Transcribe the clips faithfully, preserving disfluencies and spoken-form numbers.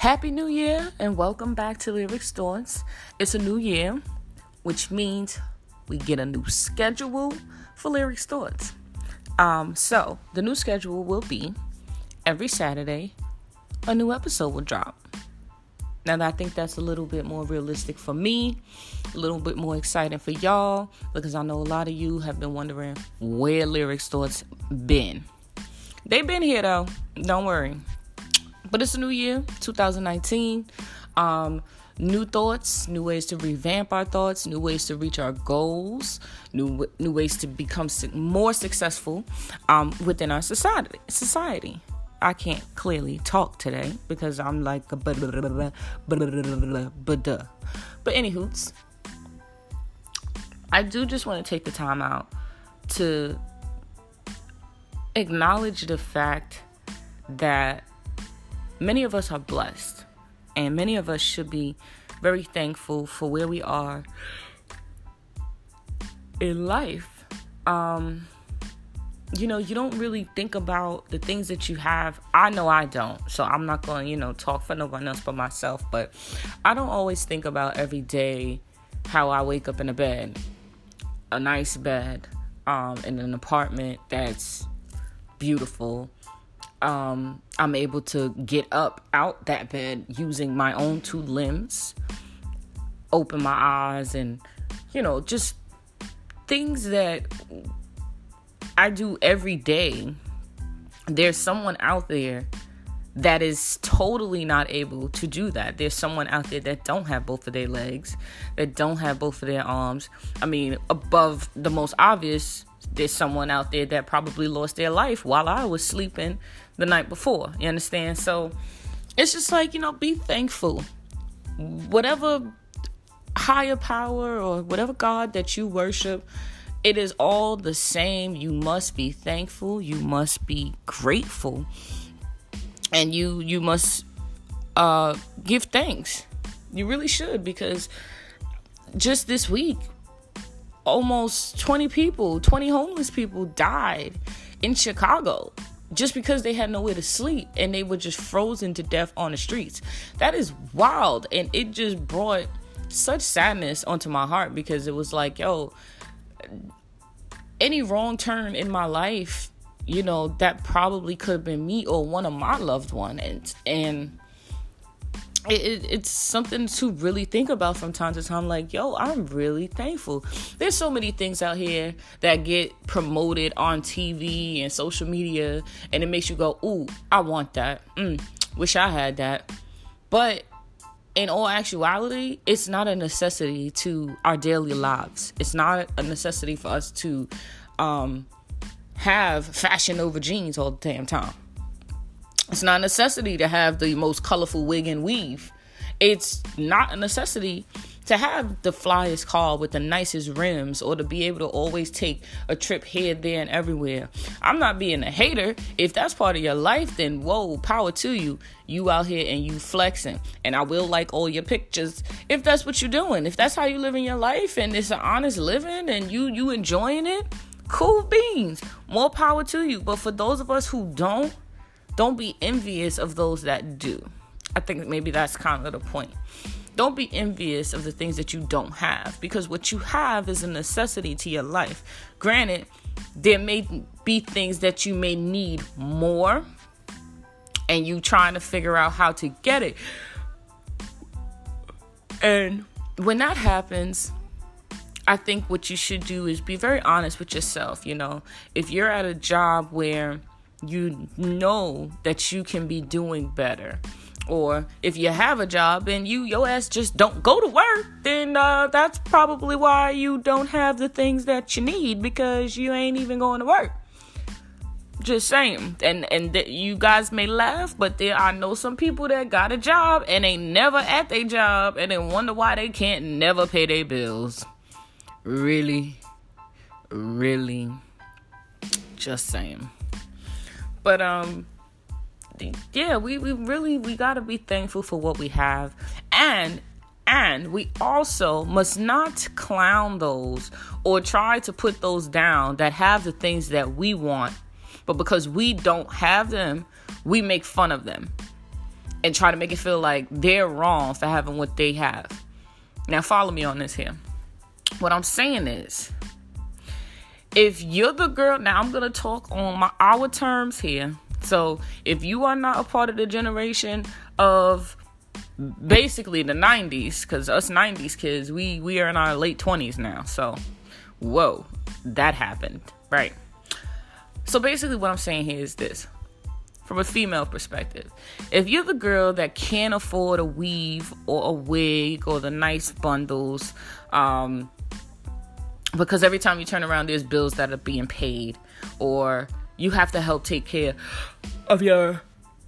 Happy New Year and welcome back to Lyrics Thoughts. It's a new year, which means we get a new schedule for Lyrics Thoughts. Um, so the new schedule will be every Saturday, a new episode will drop. Now, I think that's a little bit more realistic for me, a little bit more exciting for y'all, because I know a lot of you have been wondering where Lyrics Thoughts been. They've been here though, don't worry. But it's a new year, two thousand nineteen. Um, new thoughts, new ways to revamp our thoughts, new ways to reach our goals, new new ways to become more successful um, within our society. Society. I can't clearly talk today because I'm like a blah, blah, blah, blah, blah, blah, blah, blah, blah. But anywho, I do just want to take the time out to acknowledge the fact that many of us are blessed, and many of us should be very thankful for where we are in life. Um, you know, you don't really think about the things that you have. I know I don't, so I'm not going to, you know, talk for no one else but myself, but I don't always think about every day how I wake up in a bed, a nice bed, um, in an apartment that's beautiful. Um, I'm able to get up out that bed using my own two limbs, open my eyes, and, you know, just things that I do every day. There's someone out there that is totally not able to do that. There's someone out there that don't have both of their legs, that don't have both of their arms. I mean, above the most obvious, there's someone out there that probably lost their life while I was sleeping the night before. You understand? So it's just like, you know, be thankful. Whatever higher power or whatever God that you worship, it is all the same. You must be thankful. You must be grateful. And you you must uh, give thanks. You really should, because just this week, almost twenty people, twenty homeless people died in Chicago just because they had nowhere to sleep and they were just frozen to death on the streets. That is wild. And it just brought such sadness onto my heart, because it was like, yo, any wrong turn in my life, you know, that probably could have been me or one of my loved ones. And, and It, it, it's something to really think about from time to time. Like, yo, I'm really thankful. There's so many things out here that get promoted on T V and social media, and it makes you go, ooh, I want that. Mm, wish I had that. But in all actuality, it's not a necessity to our daily lives. It's not a necessity for us to um, have fashion over jeans all the damn time. It's not a necessity to have the most colorful wig and weave. It's not a necessity to have the flyest car with the nicest rims, or to be able to always take a trip here, there, and everywhere. I'm not being a hater. If that's part of your life, then whoa, power to you. You out here and you flexing. And I will like all your pictures if that's what you're doing. If that's how you live in your life and it's an honest living and you you enjoying it, cool beans. More power to you. But for those of us who don't, Don't be envious of those that do. I think maybe that's kind of the point. Don't be envious of the things that you don't have, because what you have is a necessity to your life. Granted, there may be things that you may need more, and you trying to figure out how to get it. And when that happens, I think what you should do is be very honest with yourself. You know, if you're at a job where you know that you can be doing better, or if you have a job and you your ass just don't go to work, then uh, that's probably why you don't have the things that you need, because you ain't even going to work. Just saying. And and th- you guys may laugh, but there I know some people that got a job and they never at their job, and they wonder why they can't never pay their bills. Really, really, just saying. But, um, yeah, we, we really, we got to be thankful for what we have. And, and we also must not clown those or try to put those down that have the things that we want. But because we don't have them, we make fun of them. and try to make it feel like they're wrong for having what they have. Now, follow me on this here. What I'm saying is, if you're the girl, now I'm going to talk on my our terms here. So if you are not a part of the generation of basically the nineties, because us nineties kids, we, we are in our late twenties now. So, whoa, that happened, right? So basically what I'm saying here is this. From a female perspective, if you're the girl that can't afford a weave or a wig or the nice bundles, um, because every time you turn around, there's bills that are being paid, or you have to help take care of your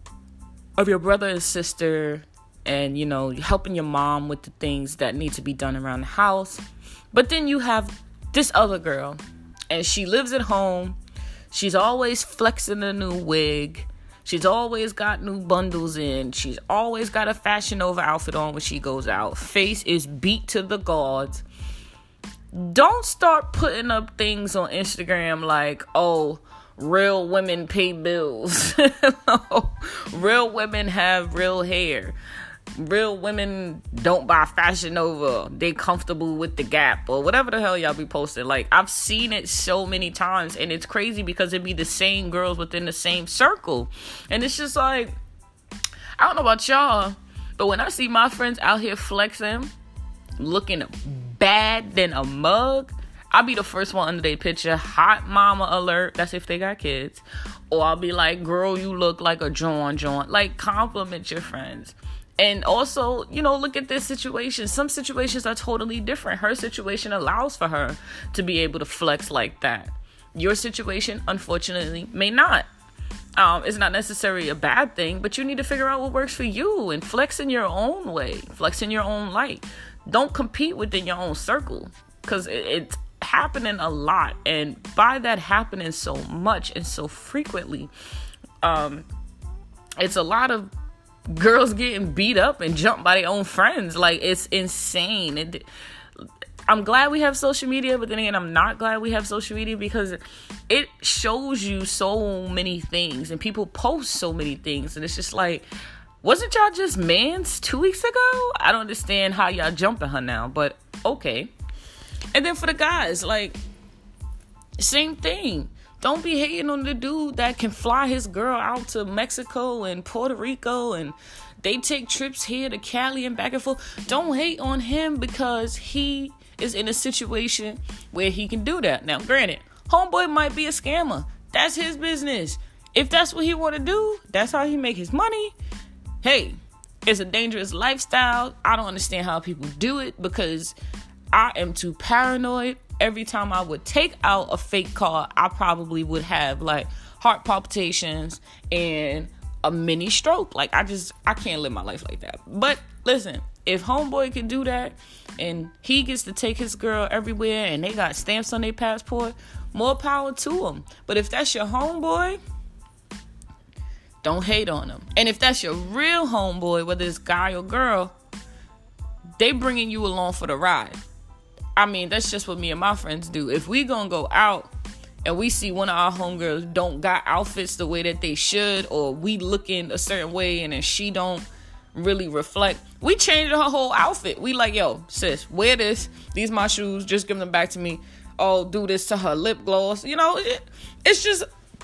of your brother and sister, and you know, helping your mom with the things that need to be done around the house. But then you have this other girl, and she lives at home. She's always flexing a new wig. She's always got new bundles in. She's always got a Fashion Nova outfit on when she goes out. Face is beat to the gods. Don't start putting up things on Instagram like, oh, real women pay bills. No, real women have real hair. Real women don't buy Fashion Nova. They comfortable with the Gap or whatever the hell y'all be posting. Like, I've seen it so many times, and it's crazy because it be the same girls within the same circle. And it's just like, I don't know about y'all, but when I see my friends out here flexing, looking bad than a mug, I'll be the first one under their picture. Hot mama alert. That's if they got kids. Or I'll be like, girl, you look like a John John. Like, compliment your friends. And also, you know, look at this situation. Some situations are totally different. Her situation allows for her to be able to flex like that. Your situation, unfortunately, may not. Um, it's not necessarily a bad thing, but you need to figure out what works for you and flex in your own way. Flex in your own light. Don't compete within your own circle, because it, it's happening a lot. And by that happening so much and so frequently, um, it's a lot of girls getting beat up and jumped by their own friends. Like, it's insane. It, I'm glad we have social media, but then again, I'm not glad we have social media because it shows you so many things and people post so many things. And it's just like, wasn't y'all just mans two weeks ago? I don't understand how y'all jumping her now, but okay. And then for the guys, like, same thing. Don't be hating on the dude that can fly his girl out to Mexico and Puerto Rico and they take trips here to Cali and back and forth. Don't hate on him because he is in a situation where he can do that. Now, granted, homeboy might be a scammer. That's his business. If that's what he want to do, that's how he make his money. Hey, it's a dangerous lifestyle. I don't understand how people do it because I am too paranoid. Every time I would take out a fake card, I probably would have like heart palpitations and a mini stroke. Like, I just, I can't live my life like that. But listen, if homeboy can do that and he gets to take his girl everywhere and they got stamps on their passport, more power to him. But if that's your homeboy, don't hate on him. And if that's your real homeboy, whether it's guy or girl, they bringing you along for the ride. I mean, that's just what me and my friends do. If we gonna go out and we see one of our homegirls don't got outfits the way that they should, or we looking a certain way and then she don't really reflect, we change her whole outfit. We like, yo, sis, wear this. These my shoes. Just give them back to me. Oh, do this to her lip gloss. You know, it, it's just,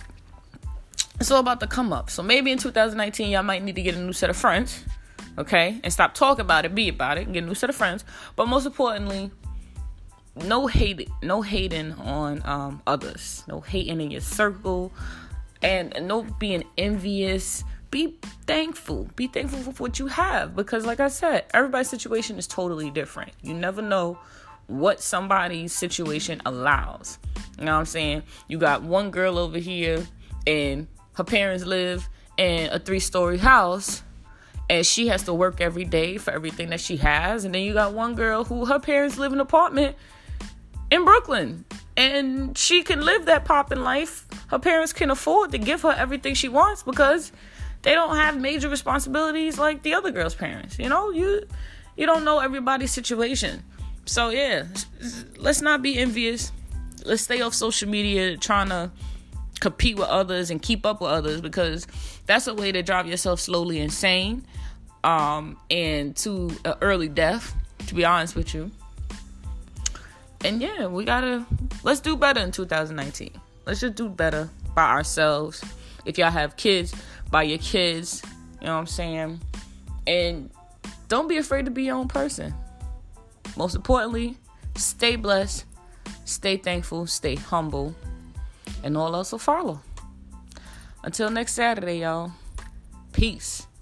it's all about the come up. So maybe in two thousand nineteen, y'all might need to get a new set of friends, okay? And stop talking about it, be about it, and get a new set of friends. But most importantly, no hate, no hating on um, others. No hating in your circle. And, and no being envious. Be thankful. Be thankful for what you have. Because like I said, everybody's situation is totally different. You never know what somebody's situation allows. You know what I'm saying? You got one girl over here and her parents live in a three-story house. And she has to work every day for everything that she has. And then you got one girl who her parents live in an apartment in Brooklyn. And she can live that poppin' life. Her parents can afford to give her everything she wants because they don't have major responsibilities like the other girl's parents. You know, you you don't know everybody's situation. So, yeah, let's not be envious. Let's stay off social media trying to compete with others and keep up with others because that's a way to drive yourself slowly insane. um, and to an early death, to be honest with you. And yeah, we gotta, let's do better in two thousand nineteen. Let's just do better by ourselves. If y'all have kids, by your kids, you know what I'm saying? And don't be afraid to be your own person. Most importantly, stay blessed, stay thankful, stay humble, and all else will follow. Until next Saturday, y'all. Peace.